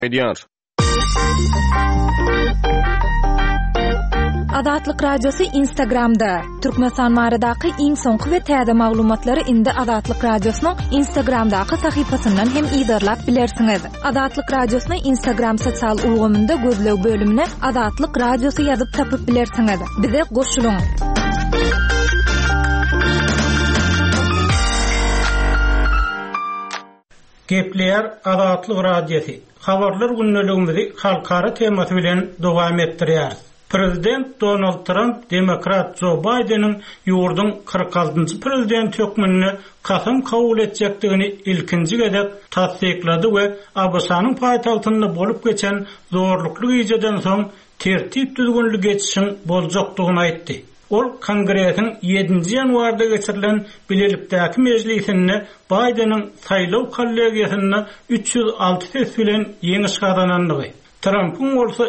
ediyor. Adatlyk radiosu Instagramda. Türkmenistan baradaky iň soňky we täze maglumatlary indi Adatlyk radiosynyň Instagramdaky sahypasyndan hem ýygyrlap bilersiňiz. Adatlyk radiosyny Instagram sosial ulgamynda gözleg bölümine Adatlyk radiosu ýazyp tapyp bilersiňiz. Bize goşulyň. Gepler Adatlyk radiosu. Habarlar günneligimizi halkara temasy bilen dowam etdirýär. Prezident Donald Trump Demokrat Joe Biden'in ýurdun 46-njy prezident hökmüni kasam kabul etjekdigini ilkinji gedek tasdiklady we ABŞ-nyň paýtagtynda bolup geçen zorlukly ýyjydan soň tertip düzgünlük geçişiň boljakdygyny aýtdy. Ol Kongresiň 7-nji ýanwarda geçirilen bilelikdäki mejlisinde Biden'in saýlaw kollegiýasyna 306 ses bilen ýeňiş kazanandygy, Trump'un olsa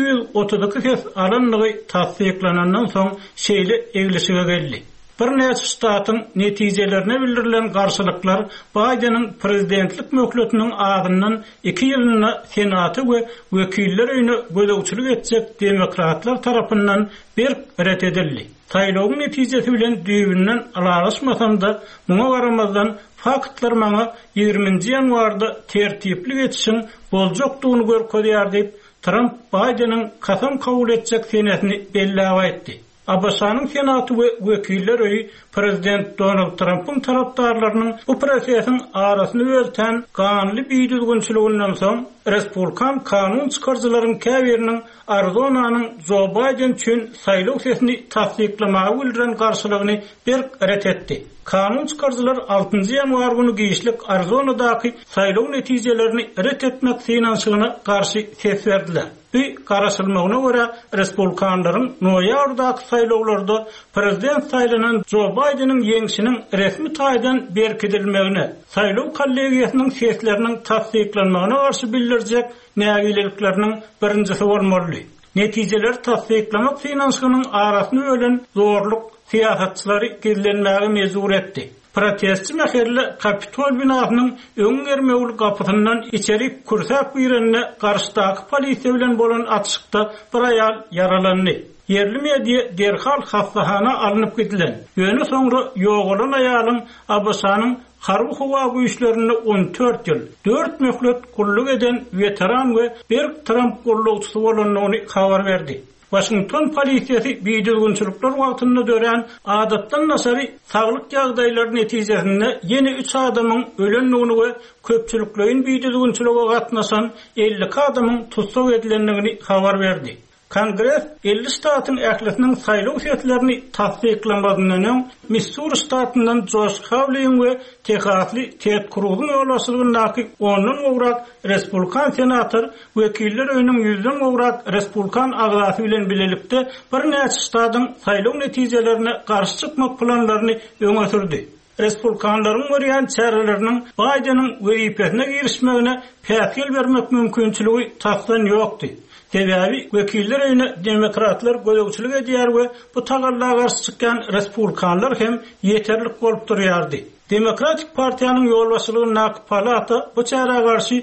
232 ses alanlygy tasdiklanandan soň şeýle eglişige geldi. Bir näçe ştatyň netijelerine bildirilen garşylyklar Biden'in prezidentlik möhletiniň agyndan 2 ýylyna Senaty we Wekiller öýüne gözegçilik etjek demokratlar tarapyndan ret edildi. Saýlawyň netijesi bilen düýbünden alalaşmasam da, muňa garamazdan faktlar maňa 20-nji ýanwarda tertipli geçişiň boljakdygyny görkezýär diýip Trump Biden'in kasam kabul etjek senetini belläp aýtdy. ABŞ-nyň Senaty we Wekiller öýü Prezident Donald Trump'ın tarapdarlarynyň bu prosesiň arasyny örten ganly biýdilgünçiliginden soň Respublikan kanun çykarjylaryň käbiriniň Arizonanyň Joe Biden üçin saýlaw sesini tasdiklamagy bildiren garşylygyny ret etdi. Kanun çykarjylar 6-njy ýanwar güni giýişlik Arizonadaky saýlaw netijelerini ret etmek synanşygyna garşy ses berdiler. Bu garaşylmagyna görä Respublikanlaryň noýabrdaky saýlawlarda prezident saýlanan Joe Biden'in ýeňişiniň resmi taýdan berkidilmegine, saýlaw kollegiýasynyň sesleriniň tasdiklanmagyna garşy bildirjek nägilelikleriniň birinjisi bolmaly. Netijeler tasdiklamak synanşygynyň arasyny ölen zorluk siýasatçylary gizlenmäge mejbur etdi. Protestçi mäherle Kapitol binasynyň öň germegul gapysyndan içeri kursak birine garşydaky polisiýa bilen bolan atışykda bir aýal yaralandy. Yerli media derhal hastahana alınıp gidilen. Ýöne soňra ýogalan aýalyň ABŞ-nyň harby howa güýçlerini 14 ýyl 4 möhlet gulluk eden veteran we bir Trump gullukçysy bolanyny habar berdi. Washington polisiýasy biýdilgünçilikler wagtynda dören adatdan nasary saglyk ýagdaýlary netijesinde ýene 3 adamyň ölenligini we köpçüliklerin biýdilgünçilige gatnaşan 50 adamyň tutsak edilenligini habar berdi. Kongres 50 ştatyň ählisiniň saýlaw seslerini tasdiklamagynyň öň Missouri ştatyndan Josh Hawley we Texasly Ted Cruz'un olasylygyndaky ondan gowrak Respublikan senator Wekiller öýüniň 100den gowrak Respublikan agzasy bilen bilelikde bir näçe ştatyň saýlaw netijelerine garşy çykmak planlaryny öňe sürdi. Respublikanlaryň görýän çäreleriniň Biden'in wezipesine girişmegine pähkel bermek mümkinçiligi taýdan ýokdy. Sebebi Wekiller öýüne demokratlar gözegçilik edýär we bu tagallara garşy çykan Respublikanlar hem ýeterlik bolup durýardy. Demokratik partiýanyň ýolbaşçylygyna palata bu çäreге garşy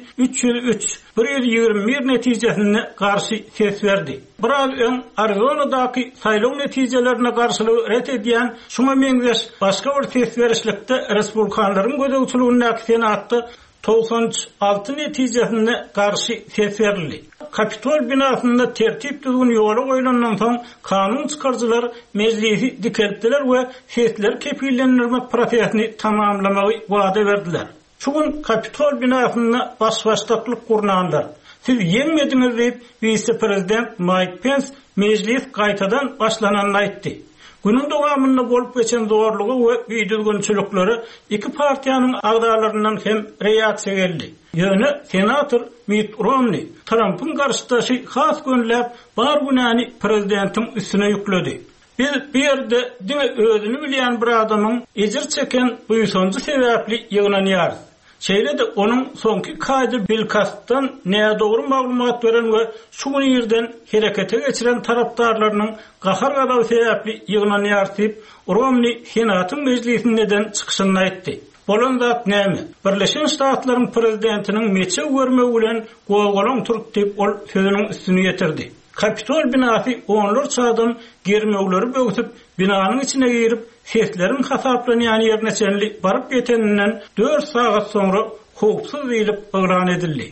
321 netijesine garşy ses berdi. Biraz öň Arizonadaky saýlaw netijelerine garşylygy ret edýän şuňa meňzeş başga bir ses berişlikde Respublikanlaryň gözegçiligine Senatda 96 netijesine garşy ses berildi. Kapitol binasynda tertip düzgün ýola goýulandan soň kanun çykarjylar mejlisi dikeltdiler we sesler kepillendirmek prosesini tamamlamagy wada berdiler. Şuň Kapitol binasynda başbaşdaklyk gurnanlar. Siz ýeňmediňiz diýip vice-prezident Mike Pence mejlis gaýtadan başlananyny aýtdy. Günün dowamında bolup geçen zorlugy we biýdilgünçilikleri iki partiýanyň agdalaryndan hem reaksiýa geldi. Ýöne senator Mitt Romney Trump'ın garşydaşy has gönläp bar günäni prezidentiň üstüne ýükledi. Biz bir ýerde diňe özüni bilýän bir adamyň ejir çeken buýsanjy sebäpli ýyglanýar. Şeýle de onuň soňky kaýdy bilkastdan näme dogry maglumat beren we şu ýerden herekete geçiren tarapdarlarynyň gahar gadawy sebäpli ýyglanýar diýip Romney Senatyň mejlisinden çykyşyny aýtdy. Bolan zat näme? Birleşen Ştatlaryň prezidentiniň meçe görmegi bilen gowgalan turk diýip ol sözüniň üstüne ýetirdi. Kapitol binasy onlar çadan germegleri bögütüp binanyň içine girip seslerin hasaplanyany ýerine çenli baryp ýeteninden 4 saat soňra hukupsuz diýilip ygran edildi.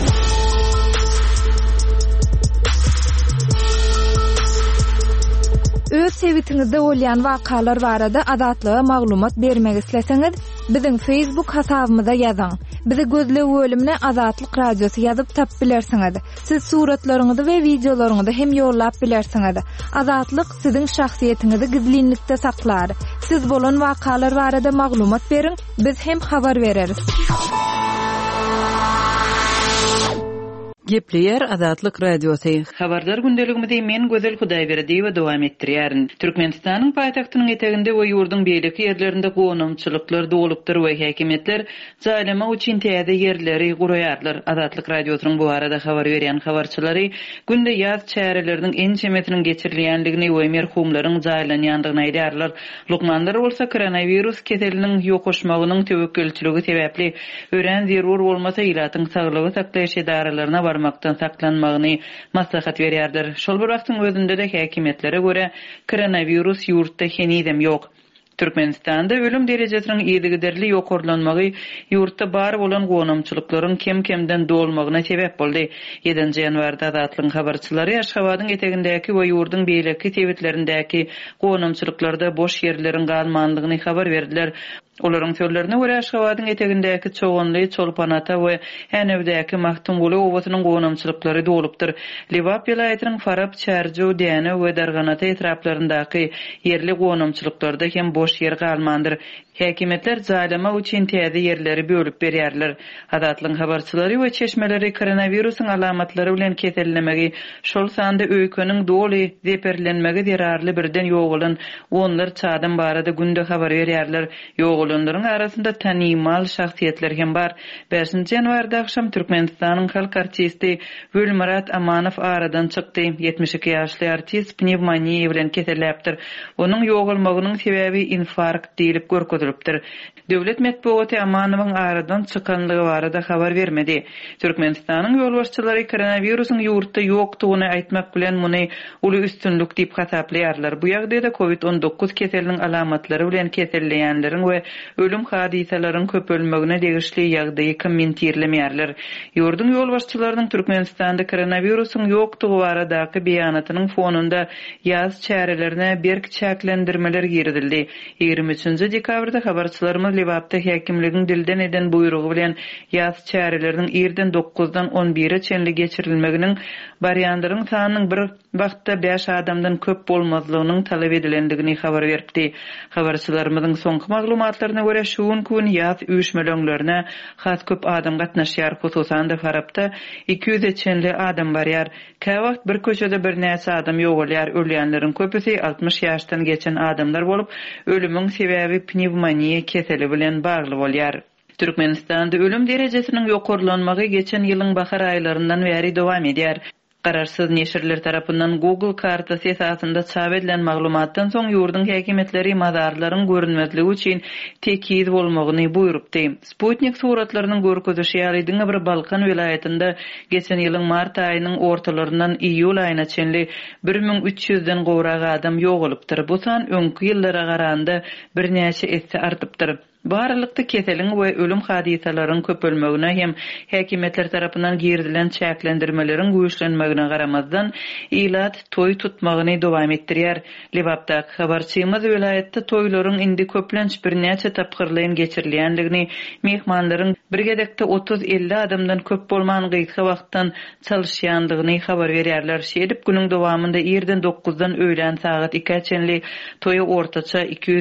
Öz sevitiňizde bolýan wakalar barada azatlyga maglumat bermek isleseňiz, biziň Facebook hasabymyza ýazyň. Bizi gözle bölümine Azatlyk Radiosu ýazyp tap bilersiňiz. Siz suratlaryňyzy we videolaryňyzy hem ýollap bilersiňiz. Azatlyk siziň şahsiýetiniňizi gizlinlikde saklar. Siz bolan wakalar barada maglumat beriň, biz hem habar bereriz. Gepleyer Azatlyk Radiosu. Habarlar gündeligimizde men Gözel Hudaýberdi we dowam etdirýärin. Türkmenistanyň paýtagtynyň eteginde we ýurdun beýleki ýerlerinde gonamçylyklar dolupdyr we häkimetler zaýlama üçin täze ýerleri guraýarlar. Azatlyk Radiosynyň bu arada habar berýän habarçylary günde ýaz çäreleriniň en çemetiniň geçirilýändigini we merhumlaryň zaýlanýandygyny aýdarlar. Lukmanlar bolsa koronavirus keseliniň ýokoşmagynyň töwekkülçiligi sebäpli ören zerur bolmasa ilatyň saglygy saklaýyş edaralaryna barmaktan saklanmagyny maslahat berýärler. Şol bir wagtyň özünde de häkimetlere göre koronavirus ýurtda henidem ýok. Türkmenistanda ölüm derejesiniň ýygyderli ýokurlanmagy ýurtda bar bolan gonamçylyklaryň kem-kemden dolmagyna sebäp boldy. 7-nji ýanwarda Azatlyk habarçylary Aşgabatyň etegindäki we ýurdun beýleki tebitlerindäki gonamçylyklarda boş ýerleriň galmandygyny habar berdiler. Olaryň sözlerine görä Aşgabatyň etegindäki çoğunly Çolpanata we Hänewdäki Mahtumguly owasynyň gonamçylyklary dolupdyr. Liwap vilayatynyň Farab, Çärju, Däne we Darganata etraplaryndaky ýerli gonamçylyklarda hem boş ýer galmandyr. Häkimetler zaýlama üçin täze ýerleri bölüp berýärler. Azatlyň habarçylary we çeşmeleri koronawirusyň alamatlary bilen kesellemegi, şol sanda öýkeniň doly zeperlenmegi derarly birden ýogulan onlar çadan barada günde habar berýärler. Ýogulanlaryň arasynda tanymal şahsiýetler hem bar. 5-nji ýanwarda akşam Türkmenistanyň halk artisti Gülmurat Amanow aradan çykdy. 72 ýaşly artist pnevmoniýa bilen keselläpdir. Onuň ýogulmagynyň sebäbi infarkt diýilip görkezildi. Döwlet medeniýeti Amanowyň aradan çykanlygy barada habar bermedi. Türkmenistanyň ýolbaşçylary koronawirusyň ýurtda ýokdugyny aýtmak bilen muny uly üstünlük diýip hasaplaýarlar. Bu ýagdaýda COVID-19 keseliniň alamatlary bilen keselleýänleriň we ölüm hadisalaryň köpölmegine degişli ýagdaýy kommentirlemeýärler. Ýurdun ýolbaşçylarynyň Türkmenistanda koronawirusyň ýokdugy baradaky beýanatynyň fonunda ýaz çärelerine berk çäklendirmeler girdildi. 23-nji dekabrda habarçylarymyz Liwapda häkimligiň dilden eden buyrugy bilen ýaz çäreleriniň 9-dan 11-e çenli geçirilmeginiň barýanlaryň sanynyň bir wagtda 5 adamdan köp bolmazlygynyň talap edilendigini habar berdi. Habarçylarymyzyň soňky maglumatlaryna görä şu gün ýaz üýşmelerine has köp adam gatnaşýar. Hususan da Farabda 200 çenli adam barýar. Käwagt bir köçede bir näçe adam ýogalýar. Ölýänleriň köpüsi 60 ýaşdan geçen adamlar bolup, ölümüň sebäbi pnevmoniýa keseli bilen bagly bolýar. Türkmenistanda ölüm derejesiniň ýokurlanmagy geçen ýylyň bahar aýlaryndan beri dowam edýär. Kararsız neşirler tarapyndan Google kartasy esasında çap edilen maglumatdan soň ýurdun häkimetleri mazarlaryň görünmezligi üçin tekiz bolmagyny buýrupdy. Sputnik suratlarynyň görkezişi ýalydyň bir Balkan vilayatynda geçen ýylyň mart aýynyň ortalaryndan iýul aýyna çenli 1300-den gowrak adam ýogulypdyr. Bu san öňkü ýyllara garanda bir näçe esse artypdyr. Barlykda keseliň we ölüm hadisalaryň köpölmegine hem häkimetler tarapyndan girdilen çäklendirmelerin güýçlenmegine garamazdan ilat toy tutmagyny dowam etdirýär. Liwapda habarçymyz vilayatda toýlaryň indi köplenç bir näçe tapgyrlaryň geçirilýändigini, mehmanlaryň birgedekde 30-50 adamdan köp bolman gyýtga wagtdan çalyşýandygyny habar berýärler. Şeýdip günüň dowamında 9-dan öýlen saat 2-e çenli toýa ortaça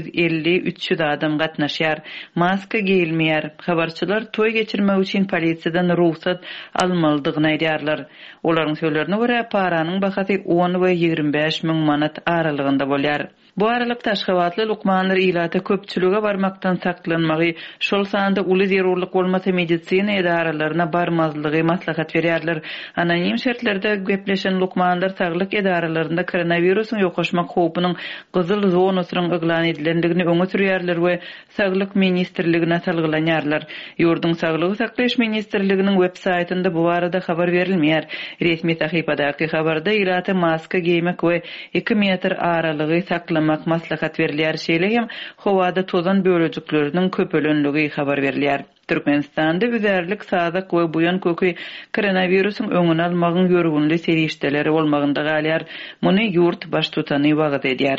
250-300 adam gatnaşýar. Maska giyilmeýär. Habarçylar toy geçirmek üçin polisiýadan ruhsat almalydygyny aýdýarlar. Olaryň sözlerine görä paranyň bahasy 10 we 25 000 manat aralygynda bolýar. Bu aralyk Taşgabatly Lukmanlar ilata köpçülüge barmaktan saklanmagy, şol sanda uly zerurlyk bolmasa medisina edaralaryna barmazlygy maslahat berýärler. Anonim şertlerde gepleşen Lukmanlar saglyk edaralarynda koronawirusyň ýoklaşmak howpunyň gyzyl zonasynyň eglan edilendigini öňe sürýärler we Saglyk ministrligine salgylanýarlar. Ýurdun Saglyk saklaýyş ministrliginiň web saýtynda bu arada habar berilmeýär. Resmi sahypadaky habarda ilata maska giymek we 2 metr aralygy saklamak maslahat berilýär şeýle hem howada tozan bölejikleriniň köpelenligi habar berilýär. Türkmenistanda üzerlik sadak we buyan kökü koronawirusyň öňüni almagyň ýörgünli serişdeleri bolmagynda galýar. Muny ýurt baş tutany wagt edýär.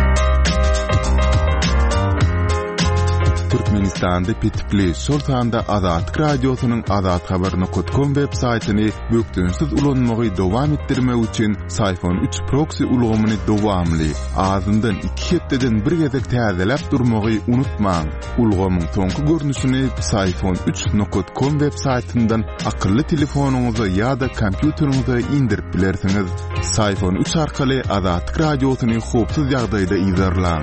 Türkmenistan'da pitipli Sultan'da Azat Radyosu'nun Azat Haberni.com web saytini büktünsiz ulanmagy dowam etdirmek üçin Sayfon 3 proxy ulgamyny dowamly azyndan 2 hepdeden bir gezek täzelep durmagy unutmaň. Ulgamyň soňky görnüşini Sayfon3.com web saytyndan akylly telefonuňyza ýa-da kompýuteriňize indirip bilersiňiz. Sayfon 3 arkaly Azat Radyosu'ny howpsuz ýagdaýda izlerläň.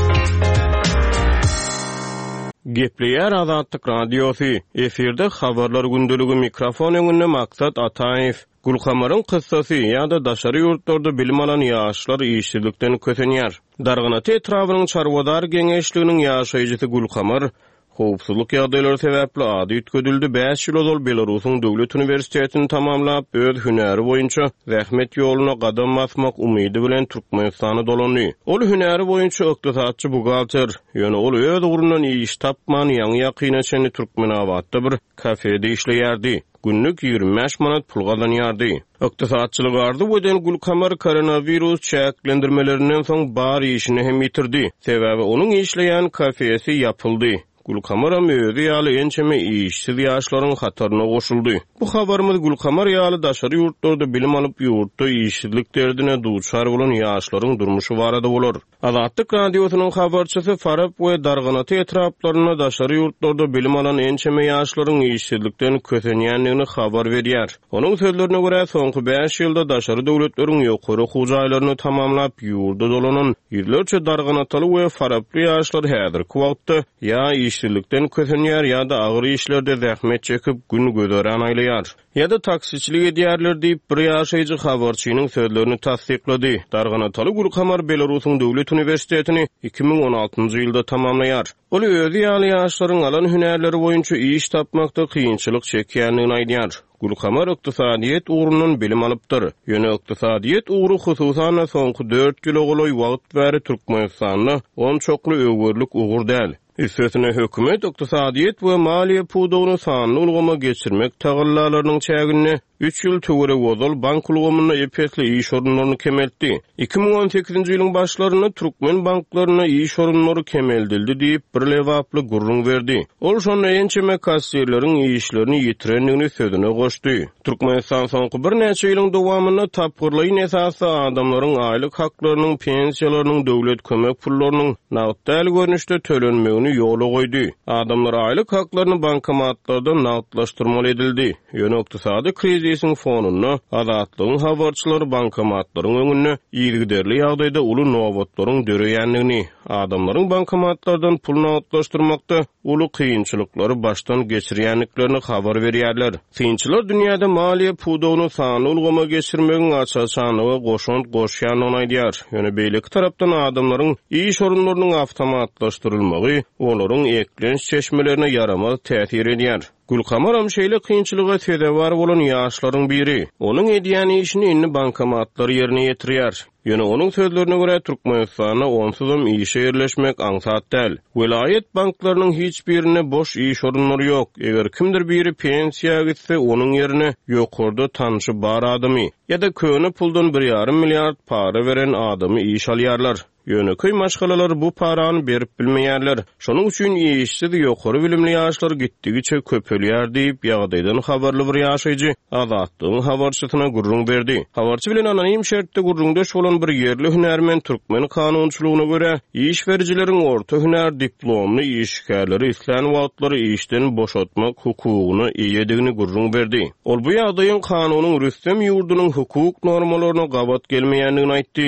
Gepleýär Azatlyk Radiosu. Efirde habarlar gündüligi mikrofon öňünde Maksat Ataýew. Gulhamaryň kyssasy ýa-da daşary ýurtlarda bilim alan ýaşlar işçilikden kösenýär. Darganaty etrawynyň çarwadar geňeşliginiň ýaşaýjysy Gulhamar howpsuzlyk ýagdaýlary sebäpli ady ütködüldi. 5 ýyl ol Belarusyň döwlet uniwersitetini tamamlap öz hünäri boýunça rahmet ýoluna gadam basmak umydy bilen Türkmenistana dolany. Ol hünäri boýunça ykdysatçy bugalter, ýöne ol öz urundan iş tapman ýaňy ýakynaçyny Türkmenawatda bir kafede işleýärdi. Günlük 25 manat pul gazanýardy. Ykdysatçylyk ardy boýdan Gulhamar koronavirus çäklendirmelerinden soň bar işini hem bitirdi. Sebäbi onuň işleýän kafesi ýapyldy. Gulhamar möýüzi ýaly ençeme işsiz ýaşlaryň hataryna goşuldy. Bu habarymyz Gulhamar ýaly daşary ýurtlarda bilim alyp ýurtda işsizlik derdine duçar bolan ýaşlaryň durmuşy barada bolar. Azatlyk Radiosunyň habarçysy Farab we Darganaty etraplaryna daşary ýurtlarda bilim alan ençeme ýaşlaryň işsizlikden kösenýändigini habar berýär. Onuň sözlerine görä soňky 5 ýylda daşary döwletleriň ýokary hujaýlaryny tamamlap ýurtda dolanan ýerlerçe Darganaty we Farably ýaşlar häzirki wagtda ýa işsizlikden kösenýär ýa-da agyr işlerde zähmet çekip gün göderen aýlaýar. Ýa-da taksiçilik edýärler diýip bir ýaşaýjy habarçynyň sözlerini tasdiklady. Darganaty Gulhamar Belarusyň döwlet uniwersitetini 2016-njy ýylda tamamlaýar. Ol özi ýaly ýaşlaryň alan hünärleri boýunça iş tapmakda kynçylyk çekýändigini aýdýar. Gulhamar ykdysadyýet ugrundan bilim alypdyr. Ýöne ykdysadyýet ugru hususan soňky 4 ýyl ogly wagt bäri Türkmenistanyny on çokly öwürlük ugur däl. Üstesine hökümet ykdysadyýet we maliýe pudugyny sanyny ulgama geçirmek tagallalarynyň çägini 3 ýyl töwere wozal bank ulgamyna epetli iş orunlaryny kemeltdi. 2018-nji ýylyň başlaryna Türkmen banklaryna iş orunlary kemeldildi diýip bir lewaply gurrun berdi. Ol şonu ençeme kassirleriň işlerini ýitirendigini sözüne goşdy. Türkmenistan soňky bir näçe ýylyň dowamyna tapgyrlyň esasy adamlaryň aýlyk haklarynyň, pensiýalarynyň, döwlet kömek pullarynyň nagdal görnüşde tölenmegini ýola goýdy. Adamlar aýlyk haklaryny bankomatlardan nagdlaşdyrmaly edildi. Ýöne ykdysady kriz Ýesin fonuna azatlygyň habarçylary bankomatlaryň öňüne ýygyderli ýagdaýda uly nowatlaryň döreýändigini, adamlaryň bankomatlardan pul nowatlaşdyrmakda uly kynçylyklary başdan geçirýänliklerini habar berýärler. Kynçylar dünýäde maliýe pudugyny sanyny ulgama geçirmegiň açaçanygy goşunt goşýanyny aýdýar. Ýöne beýleki tarapdan adamlaryň iş orunlarynyň awtomatlaşdyrylmagy olaryň eklenç çeşmelerine yaramaz täsir edýär. Gulhamar şeýle kynçylyga sebäp bolan ýaşlaryň biri. Onuň edýän işini indi bankomatlar ýerine ýetirýär. Ýöne onuň sözlerine görä Türkmenistana onsuzam işe ýerleşmek aňsat däl. Welaýet banklarynyň hiç birine boş iş orunlary ýok. Eger kimdir biri pensiýa gitse onuň ýerine ýokurda tanşy bar adamy ýa-da köne puldan 1,5 milliard para beren adamy iş alýarlar. Ýöne köy maşgalalar bu parany berip bilmeýärler. Şonuň üçin işsiz ýokary bilimli ýaşlar gitdigiçe köpelýär diýip ýagdaýdan habarly bir ýaşaýjy Azatlygyň habarçysyna gurrun berdi. Habarçy bilen anonim şertde gurrundaş bolan bir ýerli hünärmen Türkmen kanunçylygyna görä iş berjileriň orta hünär diplomly işgärleri islen wagtlary işden boşatmak hukugyny iýedigini gurrun berdi. Ol bu ýagdaýyň kanunyň Rüstem ýurdunyň hukuk normalaryna gabat gelmeýändigini aýtdy.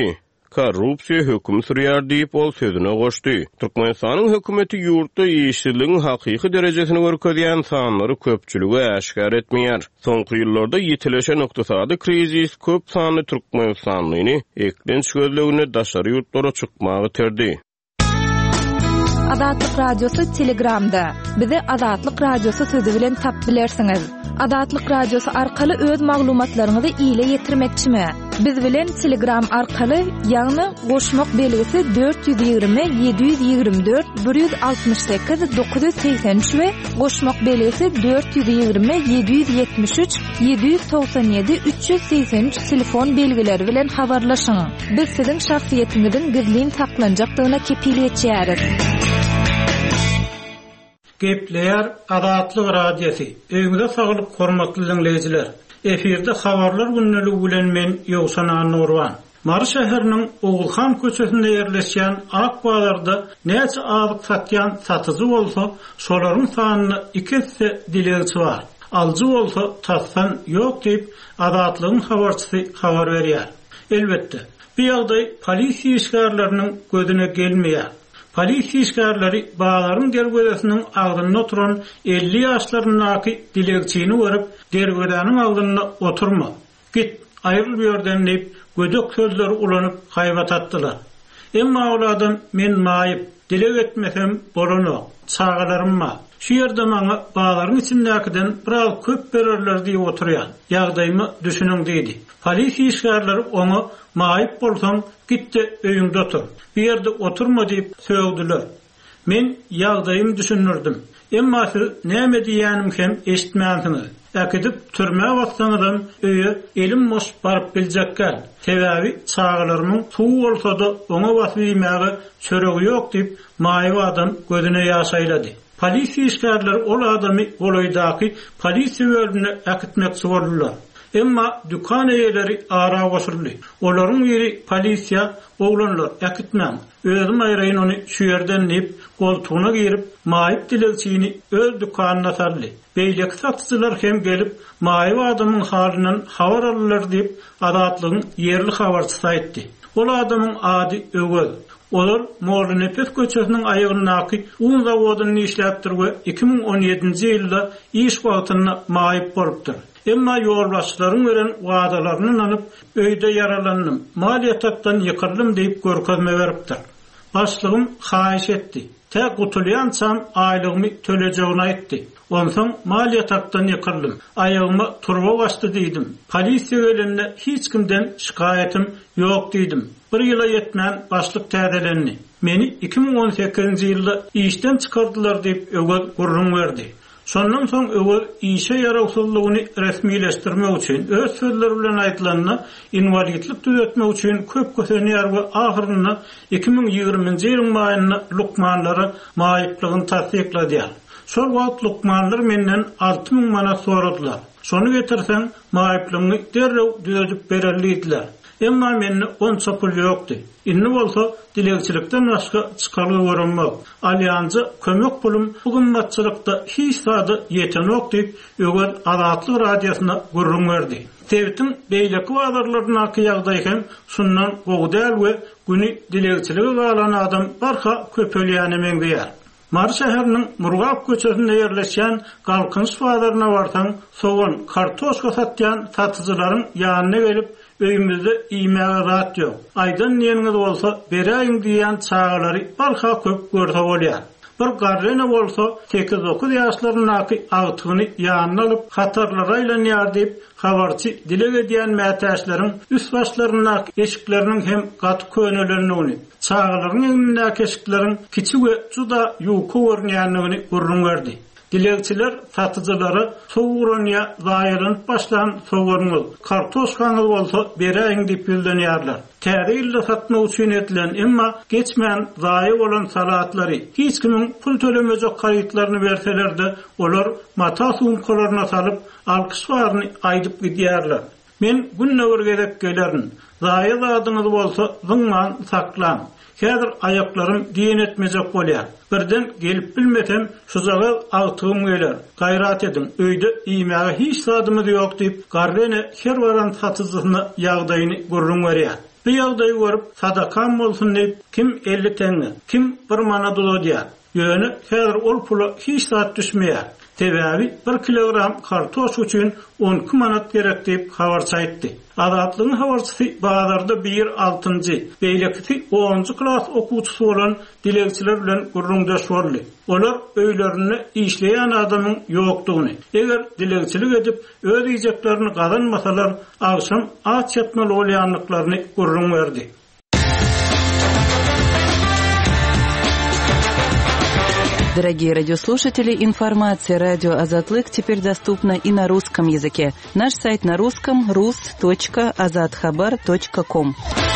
korrupsiýa höküm sürýär diýip ol sözüne goşdy. Türkmenistanyň hökümeti ýurtda ýeşilligiň hakyky derejesini görkezýän sanlary köpçüligi aşkar etmeýär. Soňky ýyllarda ýetileşen ykdysady krizis köp sanly Türkmenistanlyny eklenç gözlegine daşary ýurtlara çykmagy terdi. Adatlyk radiosu Telegramda. Bizi Adatlyk radiosu sözü bilen tap bilersiňiz. Adatlyk radiosu arkaly öz maglumatlaryňyzy ile ýetirmekçimi? Biz bilen Telegram arkaly ýagny goşmak belgisi 420 724 168 983 we goşmak belgisi 420 773 797 383 telefon belgileri bilen habarlaşyň. Biz siziň şahsiýetiňizden gizlin saklanjakdygyna kepiliyet etýäris. Gepleýär Adatlyk radiosu. Öňde saglyk hormatly dinleýijiler. Efirde habarlar günneligi bilen men Ýowsan Nurwan. Mary şäheriniň Ogulhan köçesinde ýerleşýän Akbalarda näçe azyk satýan satyjy bolsa, şolaryň sanyny 2 dilegçi bar. Aljy bolsa tassan ýok diýip Adatlygyň habarçysy habar berýär. Elbetde, bu ýagdaý polisiýa işgärleriniň gözüne gelmeýär. Polisiýa işgärleri bağlaryň dergödesiniň agdyna oturan 50 ýaşlarynyňky dilegçini görüp, dergödäniň agdyna oturma. Git, aýryl bu ýerden diýip gödek sözleri ulanyp haýbatatdylar. Emma oladam men maýyp, dileg etmesem bolanok, çağalarymma. Şu ýerde maňa bağlaryň içindäkiden biraz köp bererler diýip oturýar. Ýagdaýymy düşünüň diýdi. Polisiýa işgärleri oňa maýyp bolsaň gitdi öýüňde otur. Bir ýerde oturma diýip söýdiler. Men ýagdaýymy düşünürdim. Emma siz näme diýänim hem eşitmäňsiz. Äkidip türme wagtyndan öýe elim moş baryp biljekkäl. Sebäbi çağalarynyň tuğ bolsa-da oňa wasyýmagy çöregi ýok diýip maýyp adam gözüne ýaş aýlady. Polisiýa işgärleri ol adamy golaýdaky polisiýa bölümine äkitmekçi boldular. Emma dükkan eýeleri ara goşurly. Olaryň biri polisiýa oglanlar äkitmän. Özüm aýraýyn ony şu ýerden diýip goltugyna girip maýyp dilegçini öz dükanyna sarly. Beýleki satyjylar hem gelip maýyp adamyň halynyň habar alýarlar diýip Adatlygyň ýerli habarçysy aýtdy. Ol adamyň ady Ögöl. Olar Moğol-Nepes köçesiniň aýagyndaky un zawodyny işläpdir we 2017-nji ýylda iş wagtyna maýyp bolupdyr. Emma ýolbaşçylaryň beren wagdalaryny anyp öýde yaralandym, maliýatatdan ýykyrlym diýip görkezme beripdir. Başlygym haýyş etdi. Tä gutulýançam aýlygymy төлejegini aýtdy. Onsoň maliýatatdan ýykyrlym, aýagyma turba başdy diýdim. Polisiýa gelende hiç kimden şikayetim ýok diýdim. Bir ýyla ýetmän başlyk täzelendi. Meni 2018-nji ýylda işden çykardylar diýip Ögöl gurrun berdi. Sondan soň Ögöl işe yarawsuzlygyny resmileşdirmek üçin öz sözleri bilen aýtylanyna invalidlik düzeltmek üçin köp kösenýär we ahyrynda 2020-nji ýylyň maýyna lukmanlara maýyplygyny tasdiklady. Şol wagt lukmanlar menden 6000 manat soradylar. Şonu getirsen maýyplygyny derrew düzeltip bererlidiler. Emma menne onça pul ýokdy. Inni bolsa dilegçilikden başga çykarly görünmek. Alýansa kömek pulum bu gymmatçylykda hiç sady ýetenok diýip Ögöl Adatlyk radiosyna gurrun berdi. Tewtiň beýleki wagtlaryna ýagdaýken şundan gowdal we güni dilegçiligi galan adam barha köpelýäne meňdeýär. Mary şäheriniň Murgap köçesinde ýerleşýän galkynç wagtlaryna barsaň, soňan kartoşka satýan satyjylaryň ýanyna gelip öýümizde iýmäge rat ýok. Aýdan ýeniňiz bolsa beräýin diýen çağalary barha köp görse bolýar. Bir garrene bolsa 8-9 ýaşlarynyňky agtygyny ýanyna alyp hatarlara aýlanýar diýip habarçy dileg edýän mätäşleriň üst başlarynyň eşikleriniň hem gaty könelerini, çağalaryň ýerindäki eşiklerin kiçik we juda ýuky görnýänligini gurrun berdi. Dilegçiler satyjylary soňranya zaýaryp başlan soňranyň kartoşkany bolsa beräýin diýip bildenýärler. Täze ýylda satmak üçin edilen emma geçmän zaýa bolan salatlary hiç kimin pul tölemejek gaýtlaryny berseler-de olar mata suňkalaryna salyp alkyşlaryny aýdyp gidýärler. Men günnäwir gerek gelerin. Zaýa zadyňyz bolsa zyňman saklan. Häzir ayaklarym diýen etmejek bolýar. Birden gelip bilmesem şu zaga agtygym geler. Gaýrat edin. Öýde iýmäge hiç sadymyz ýok diýip garrene her waran satyjyny ýagdaýyny gurrun berýär. Bu ýagdaýy görüp sadakam bolsun diýip kim 50 teňe, kim 1 manat ödýär. Ýöne häzir ol pula hiç saat düşmeýär. Sebäbi 1 kilogram kartoş üçin 12 manat gerek diýip habar çaýtdy. Adatlygyň habarçysy bazarda 1-6-njy, beýlekisi 10-njy klas okuwçysy bolan dilegçiler bilen gurrundaş boldy. Olar öýlerini işleýän adamyň ýokdugyny, eger dilegçilik edip öz ýejeklerini gazanmasalar, agşam aç ýatmaly bolýanlyklaryny gurrun berdi. Дорогие радиослушатели, информация «Радио Азатлык» теперь доступна и на русском языке. Наш сайт на русском rus.azadkhabar.com.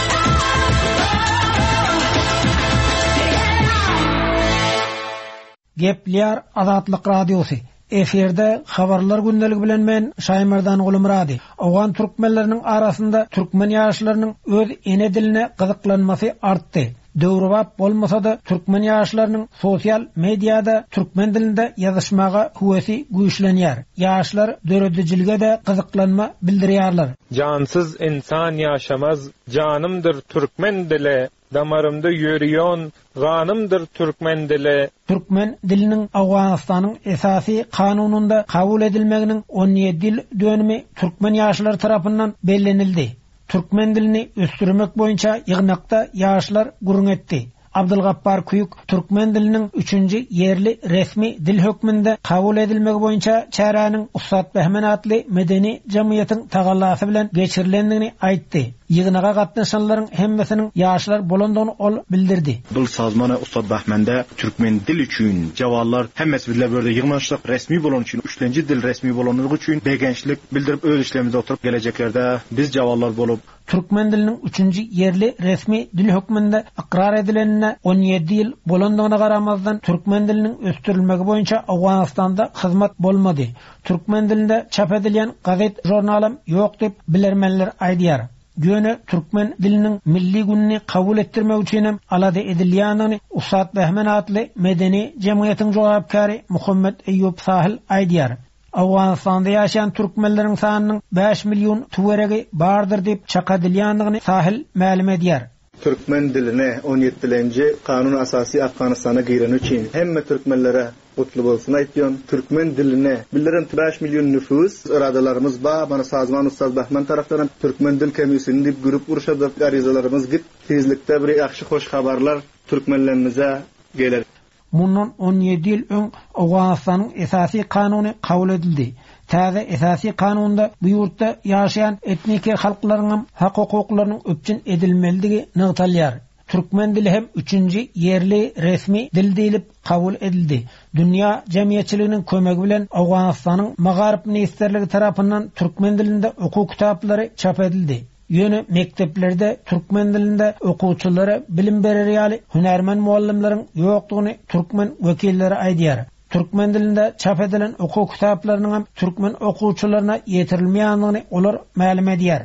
Gepler Azatlyk Radiosu. Eferde habarlar gündəligi bilen men Şaymardan Gulumradi. Awgan türkmenleriniň arasynda türkmen ýaşlarynyň öz ene diline gyzyklanmasy artdy. Döwrewap bolmasa da türkmen ýaşlarynyň sosial mediada türkmen dilinde ýazyşmaga huwesi güýçlenýär. Ýaşlar döredijilge de gyzyklanma bildirýärler. Cansız insan yaşamaz, canımdır Türkmen dili, damarımda yürüyon, ganımdır Türkmen dili. Türkmen dilinin Awganystanyň esasy kanununda kabul edilmeginiň 17 dil dönümi türkmen ýaşlary tarapyndan bellenildi. Türkmen dilini östürmek boýunça ýygnakda ýaşlar gurrun etdi. Abdulgappar Kuyuk Türkmen dilinin 3-nji yerli resmi dil hökmünde kabul edilmegi boýunça çäranyň Ussat Behmen atly medeni jemgyýetiň tagallasy bilen geçirilendigini aýtdy. Ýygnaga gatnaşanlaryň hemmesiniň ýaşlar bolandygyny ol bildirdi. Bu sazmana Ussat Behmende Türkmen dil üçin jawarlar hemmesi birle berde ýygnaşlyk resmi bolan üçin 3-nji dil resmi bolanlygy üçin begençlik bildirip öz işlemizde oturup geleceklerde biz jawarlar bolup Türkmen dilinin 3-nji yerli resmi dil hökmünde ikrar edilenine 17 ýyl bolandygyna garamazdan Türkmen dilinin östürilmegi boýunça Awganystanda hyzmat bolmady. Türkmen dilinde çap edilýän gazet, jurnalam ýok diýip bilermenler aýdýar. Göne Türkmen dilinin milli günini kabul ettirmek üçin alada edilýänini Ussat Behmen atly medeni jemgyýetiň jogapkary Muhammed Eyyub Sahil aýdýar. Awganystanda ýaşaýan türkmenleriň sanynyň 5 million tuweregi bardyr diýip çakadylýandygyny Sahil ma'lum edýär. Türkmen diline 17-nji kanun asasy Afganistana giren üçin hemme türkmenlere gutly bolsun aýtýan. Türkmen diline bildiren 5 million nüfus iradalarymız ba, bana sazman Ustaz Bahman tarafdan Türkmen dil komisyonu diýip grup urşada garizalarymız git tezlikde bir ýaxşy hoş habarlar türkmenlerimize geler. Mundan 17 ýyl öň Awganystanyň esasy kanuny kabul edildi. Täze esasy kanunda bu ýurtda ýaşaýan etnik halklaryň hak hukuklarynyň öpçün edilmeligi nygtalýar. Türkmen dili hem 3-nji yerli resmi dil diýilip kabul edildi. Dünýä jemgyýetçiliginiň kömegi bilen Awganystanyň Magaryp ministerligi tarapyndan türkmen dilinde okuw kitaplary çap edildi. Ýöne mekteplerde türkmen dilinde okuwçylary bilim berer ýaly hünärmen muallimleriň ýokdugyny türkmen wekilleri aýdýar. Türkmen dilinde çap edilen okuw kitaplarynyň türkmen okuwçylaryna ýetirilmeýändigini olar ma'lum edýär.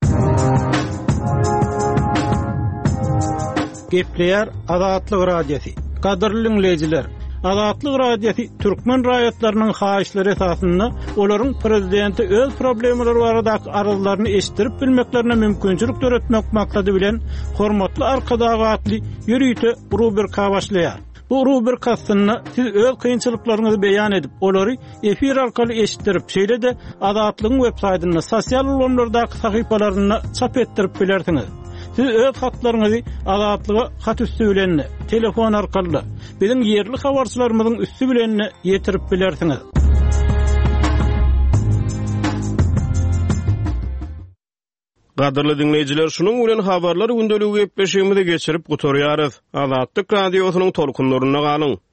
Gepler Azatlyk Radiosu. Kadrly dinleyijiler, Azatlyk Radiosu türkmen raýatlarynyň haýyşlary esasynda olaryň prezidenti öz problemleri baradaky arzularyny eşitdirip bilmeklerine mümkinçilik töretmek maksady bilen hormatly arkadagy atly ýürüýte rubrika başlaýar. Bu rubrikasyny siz öz kynçylyklaryňyzy beýan edip, olary efir arkaly eşitdirip, şeýle-de Azatlygyň web saýtyna, sosial ulanlardaky sahypalaryna çap etdirip bilersiňiz. Siz öz hatlaryňyzy Azatlyga hat üstü bilen, telefon arkaly biziň yerli habarçylarymyzyň üstü bilen ýetirip bilersiňiz. Gadyrly dinleyijiler, şunuň bilen habarlar gündeligi gepleşigimizi geçirip gutarýarys. Azatlyk radiosynyň tolkunlaryna galyň.